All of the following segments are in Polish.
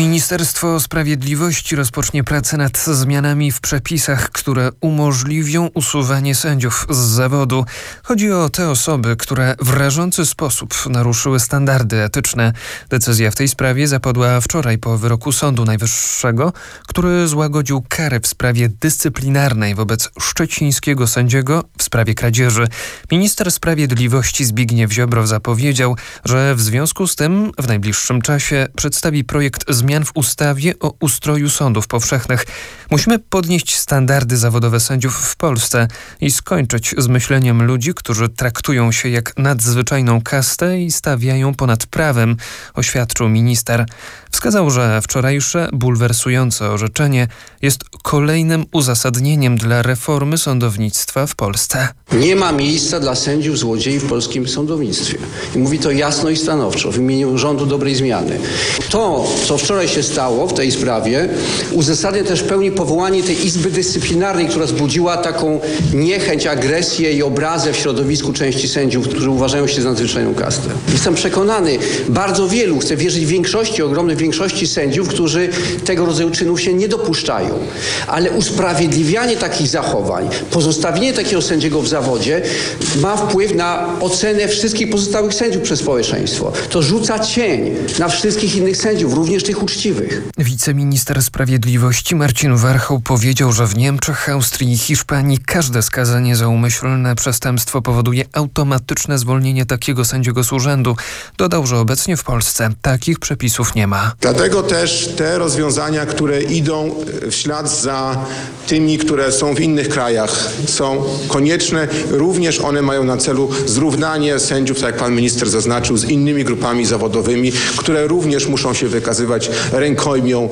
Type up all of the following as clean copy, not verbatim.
Ministerstwo Sprawiedliwości rozpocznie pracę nad zmianami w przepisach, które umożliwią usuwanie sędziów z zawodu. Chodzi o te osoby, które w rażący sposób naruszyły standardy etyczne. Decyzja w tej sprawie zapadła wczoraj po wyroku Sądu Najwyższego, który złagodził karę w sprawie dyscyplinarnej wobec szczecińskiego sędziego w sprawie kradzieży. Minister Sprawiedliwości Zbigniew Ziobro zapowiedział, że w związku z tym w najbliższym czasie przedstawi projekt zmian w ustawie o ustroju sądów powszechnych. Musimy podnieść standardy zawodowe sędziów w Polsce i skończyć z myśleniem ludzi, którzy traktują się jak nadzwyczajną kastę i stawiają ponad prawem, oświadczył minister. Wskazał, że wczorajsze bulwersujące orzeczenie jest kolejnym uzasadnieniem dla reformy sądownictwa w Polsce. Nie ma miejsca dla sędziów złodziei w polskim sądownictwie. I mówi to jasno i stanowczo w imieniu rządu dobrej zmiany. To, co wczoraj się stało w tej sprawie, uzasadnia też w pełni powołanie tej Izby Dyscyplinarnej, która wzbudziła taką niechęć, agresję i obrazę w środowisku części sędziów, którzy uważają się za nadzwyczajną kastę. Jestem przekonany, bardzo wielu, chcę wierzyć większości, ogromnej większości sędziów, którzy tego rodzaju czynów się nie dopuszczają. Ale usprawiedliwianie takich zachowań, pozostawienie takiego sędziego w zawodzie ma wpływ na ocenę wszystkich pozostałych sędziów przez społeczeństwo. To rzuca cień na wszystkich innych sędziów, również tych uczciwych. Wiceminister Sprawiedliwości Marcin Warchoł powiedział, że w Niemczech, Austrii i Hiszpanii każde skazanie za umyślne przestępstwo powoduje automatyczne zwolnienie takiego sędziego z urzędu. Dodał, że obecnie w Polsce takich przepisów nie ma. Dlatego też te rozwiązania, które idą w ślad za tymi, które są w innych krajach, są konieczne. Również one mają na celu zrównanie sędziów, tak jak pan minister zaznaczył, z innymi grupami zawodowymi, które również muszą się wykazywać rękojmią,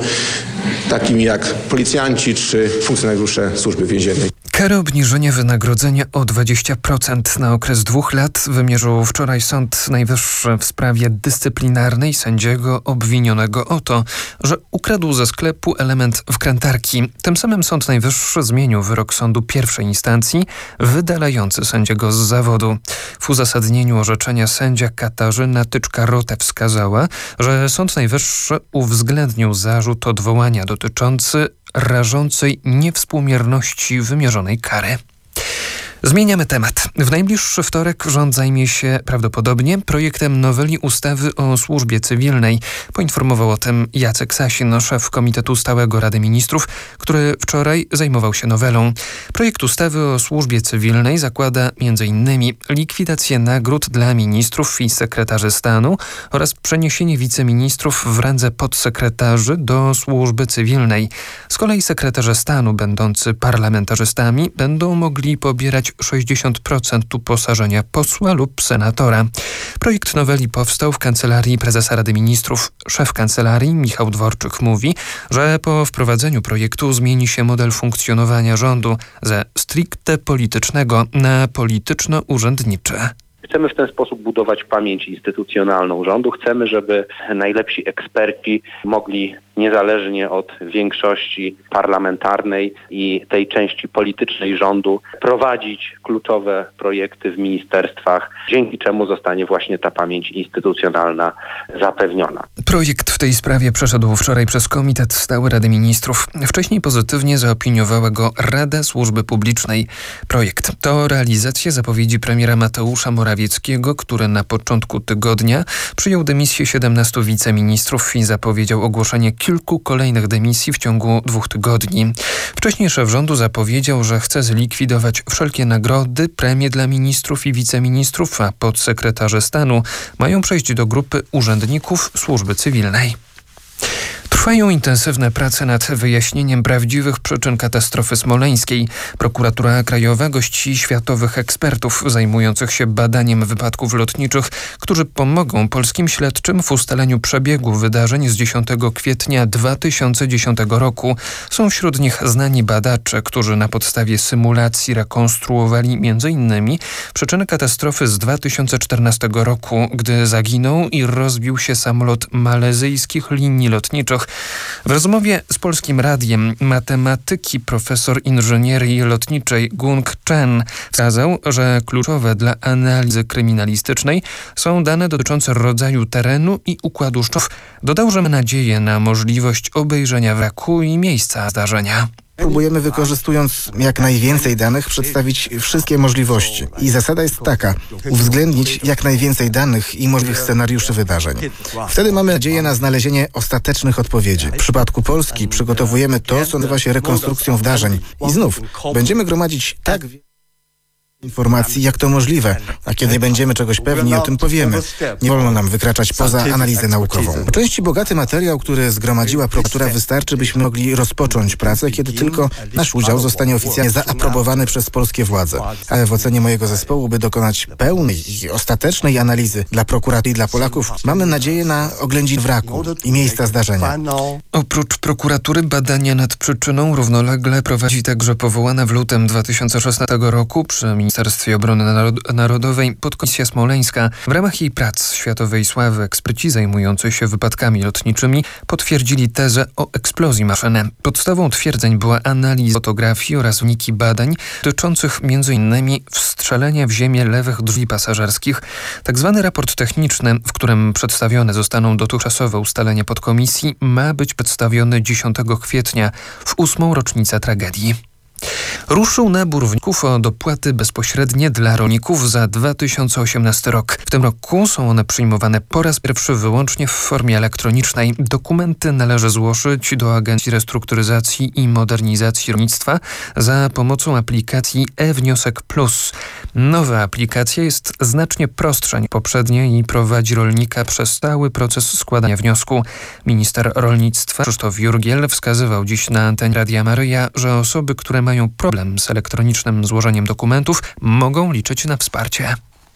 takimi jak policjanci czy funkcjonariusze Służby Więziennej. Karę obniżenia wynagrodzenia o 20% na okres 2 lat wymierzył wczoraj Sąd Najwyższy w sprawie dyscyplinarnej sędziego obwinionego o to, że ukradł ze sklepu element wkrętarki. Tym samym Sąd Najwyższy zmienił wyrok sądu pierwszej instancji wydalający sędziego z zawodu. W uzasadnieniu orzeczenia sędzia Katarzyna Tyczka-Rotę wskazała, że Sąd Najwyższy uwzględnił zarzut odwołania dotyczący rażącej niewspółmierności wymierzonej kary. Zmieniamy temat. W najbliższy wtorek rząd zajmie się prawdopodobnie projektem noweli ustawy o służbie cywilnej. Poinformował o tym Jacek Sasin, szef Komitetu Stałego Rady Ministrów, który wczoraj zajmował się nowelą. Projekt ustawy o służbie cywilnej zakłada m.in. likwidację nagród dla ministrów i sekretarzy stanu oraz przeniesienie wiceministrów w randze podsekretarzy do służby cywilnej. Z kolei sekretarze stanu będący parlamentarzystami będą mogli pobierać 60% uposażenia posła lub senatora. Projekt noweli powstał w Kancelarii Prezesa Rady Ministrów. Szef kancelarii Michał Dworczyk mówi, że po wprowadzeniu projektu zmieni się model funkcjonowania rządu ze stricte politycznego na polityczno-urzędniczy. Chcemy w ten sposób budować pamięć instytucjonalną rządu. Chcemy, żeby najlepsi eksperci mogli niezależnie od większości parlamentarnej i tej części politycznej rządu prowadzić kluczowe projekty w ministerstwach, dzięki czemu zostanie właśnie ta pamięć instytucjonalna zapewniona. Projekt w tej sprawie przeszedł wczoraj przez Komitet Stały Rady Ministrów. Wcześniej pozytywnie zaopiniowała go Rada Służby Publicznej. Projekt to realizacja zapowiedzi premiera Mateusza Morawieckiego, który na początku tygodnia przyjął dymisję 17 wiceministrów i zapowiedział ogłoszenie kilku kolejnych dymisji w ciągu 2 tygodni. Wcześniej szef rządu zapowiedział, że chce zlikwidować wszelkie nagrody, premie dla ministrów i wiceministrów, a podsekretarze stanu mają przejść do grupy urzędników służby cywilnej. Trwają intensywne prace nad wyjaśnieniem prawdziwych przyczyn katastrofy smoleńskiej. Prokuratura Krajowa gości światowych ekspertów zajmujących się badaniem wypadków lotniczych, którzy pomogą polskim śledczym w ustaleniu przebiegu wydarzeń z 10 kwietnia 2010 roku. Są wśród nich znani badacze, którzy na podstawie symulacji rekonstruowali m.in. przyczyny katastrofy z 2014 roku, gdy zaginął i rozbił się samolot malezyjskich linii lotniczych W rozmowie z Polskim Radiem matematyki profesor inżynierii lotniczej Gung Chen wskazał, że kluczowe dla analizy kryminalistycznej są dane dotyczące rodzaju terenu i układu szczotów. Dodał, że ma nadzieję na możliwość obejrzenia wraku i miejsca zdarzenia. Próbujemy, wykorzystując jak najwięcej danych, przedstawić wszystkie możliwości. I zasada jest taka: uwzględnić jak najwięcej danych i możliwych scenariuszy wydarzeń. Wtedy mamy nadzieję na znalezienie ostatecznych odpowiedzi. W przypadku Polski przygotowujemy to, co nazywa się rekonstrukcją wydarzeń. I znów będziemy gromadzić tak informacji, jak to możliwe, a kiedy nie będziemy czegoś pewni, o tym powiemy. Nie wolno nam wykraczać poza analizę naukową. Po części bogaty materiał, który zgromadziła prokuratura, wystarczy, byśmy mogli rozpocząć pracę, kiedy tylko nasz udział zostanie oficjalnie zaaprobowany przez polskie władze. Ale w ocenie mojego zespołu, by dokonać pełnej i ostatecznej analizy dla prokuratury i dla Polaków, mamy nadzieję na oględzin wraku i miejsca zdarzenia. Oprócz prokuratury badania nad przyczyną równolegle prowadzi także powołana w lutym 2016 roku przy Ministerstwie Obrony Narodowej podkomisja smoleńska. W ramach jej prac światowej sławy eksperci zajmujący się wypadkami lotniczymi potwierdzili tezę o eksplozji maszyny. Podstawą twierdzeń była analiza fotografii oraz wyniki badań dotyczących m.in. wstrzelenia w ziemię lewych drzwi pasażerskich. Tak zwany raport techniczny, w którym przedstawione zostaną dotychczasowe ustalenia podkomisji, ma być przedstawiony 10 kwietnia w 8. rocznicę tragedii. Ruszył nabór wniosków o dopłaty bezpośrednie dla rolników za 2018 rok. W tym roku są one przyjmowane po raz pierwszy wyłącznie w formie elektronicznej. Dokumenty należy złożyć do Agencji Restrukturyzacji i Modernizacji Rolnictwa za pomocą aplikacji e-Wniosek Plus. Nowa aplikacja jest znacznie prostsza niż poprzednie i prowadzi rolnika przez cały proces składania wniosku. Minister rolnictwa Krzysztof Jurgiel wskazywał dziś na antenie Radia Maryja, że osoby, które mają problem z elektronicznym złożeniem dokumentów, mogą liczyć na wsparcie.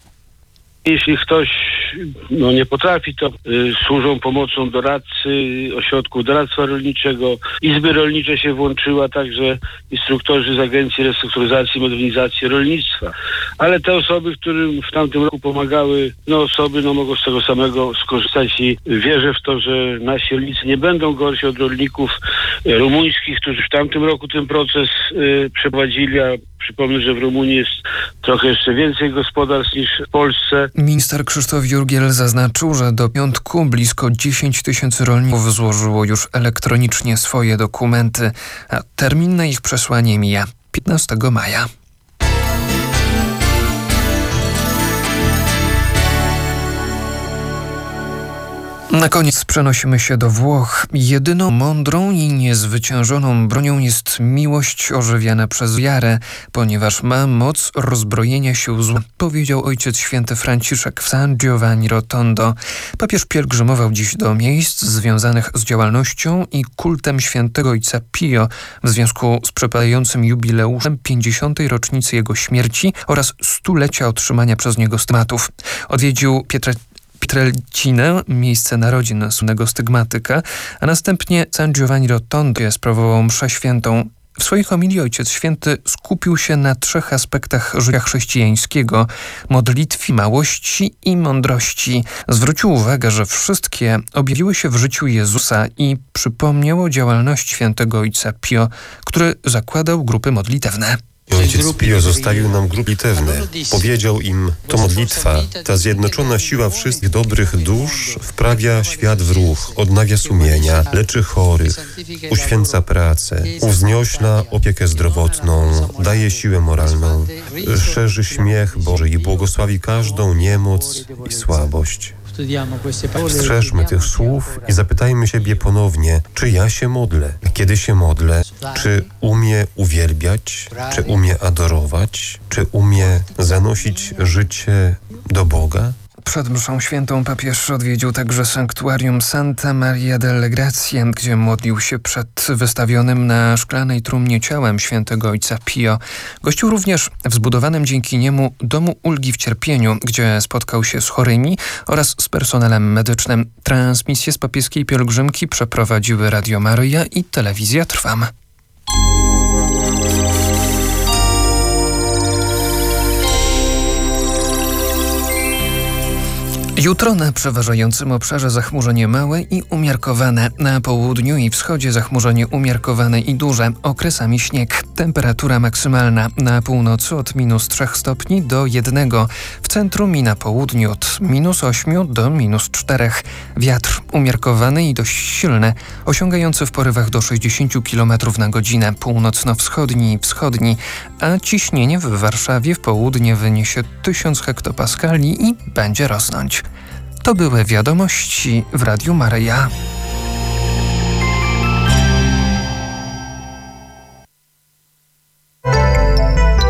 Jeśli ktoś nie potrafi, to służą pomocą doradcy, ośrodków doradztwa rolniczego. Izby rolnicze się włączyła, także instruktorzy z Agencji Restrukturyzacji i Modernizacji Rolnictwa. Ale te osoby, którym w tamtym roku pomagały, mogą z tego samego skorzystać i wierzę w to, że nasi rolnicy nie będą gorsi od rolników rumuńskich, którzy w tamtym roku ten proces przeprowadzili, a przypomnę, że w Rumunii jest trochę jeszcze więcej gospodarstw niż w Polsce. Minister Krzysztof Jurgiel zaznaczył, że do piątku blisko 10 000 rolników złożyło już elektronicznie swoje dokumenty, a termin na ich przesłanie mija 15 maja. Na koniec przenosimy się do Włoch. Jedyną mądrą i niezwyciężoną bronią jest miłość ożywiana przez wiarę, ponieważ ma moc rozbrojenia sił zła, powiedział Ojciec Święty Franciszek w San Giovanni Rotondo. Papież pielgrzymował dziś do miejsc związanych z działalnością i kultem świętego Ojca Pio w związku z przypadającym jubileuszem 50. rocznicy jego śmierci oraz 100-lecia otrzymania przez niego stygmatów. Odwiedził Pietrelcinę, miejsce narodzin słynnego stygmatyka, a następnie San Giovanni Rotondo sprawował mszę świętą. W swojej homilii Ojciec Święty skupił się na 3 aspektach życia chrześcijańskiego: modlitwie, miłości i mądrości. Zwrócił uwagę, że wszystkie objawiły się w życiu Jezusa i przypomniał o działalności świętego Ojca Pio, który zakładał grupy modlitewne. Ojciec Pio zostawił nam grupy modlitewne. Powiedział im: to modlitwa, ta zjednoczona siła wszystkich dobrych dusz wprawia świat w ruch, odnawia sumienia, leczy chorych, uświęca pracę, uwzniośla opiekę zdrowotną, daje siłę moralną, szerzy śmiech Boży i błogosławi każdą niemoc i słabość. Strzeżmy tych słów i zapytajmy siebie ponownie, czy ja się modlę, kiedy się modlę, czy umie uwielbiać, czy umie adorować, czy umie zanosić życie do Boga? Przed mszą świętą papież odwiedził także sanktuarium Santa Maria delle Grazie, gdzie modlił się przed wystawionym na szklanej trumnie ciałem świętego Ojca Pio. Gościł również w zbudowanym dzięki niemu Domu Ulgi w Cierpieniu, gdzie spotkał się z chorymi oraz z personelem medycznym. Transmisję z papieskiej pielgrzymki przeprowadziły Radio Maryja i Telewizja Trwam. Jutro na przeważającym obszarze zachmurzenie małe i umiarkowane. Na południu i wschodzie zachmurzenie umiarkowane i duże. Okresami śnieg. Temperatura maksymalna na północy od -3 stopni do 1. W centrum i na południu od -8 do -4. Wiatr umiarkowany i dość silny, osiągający w porywach do 60 km na godzinę. Północno-wschodni i wschodni. A ciśnienie w Warszawie w południe wyniesie 1000 hektopaskali i będzie rosnąć. To były wiadomości w Radiu Maryja.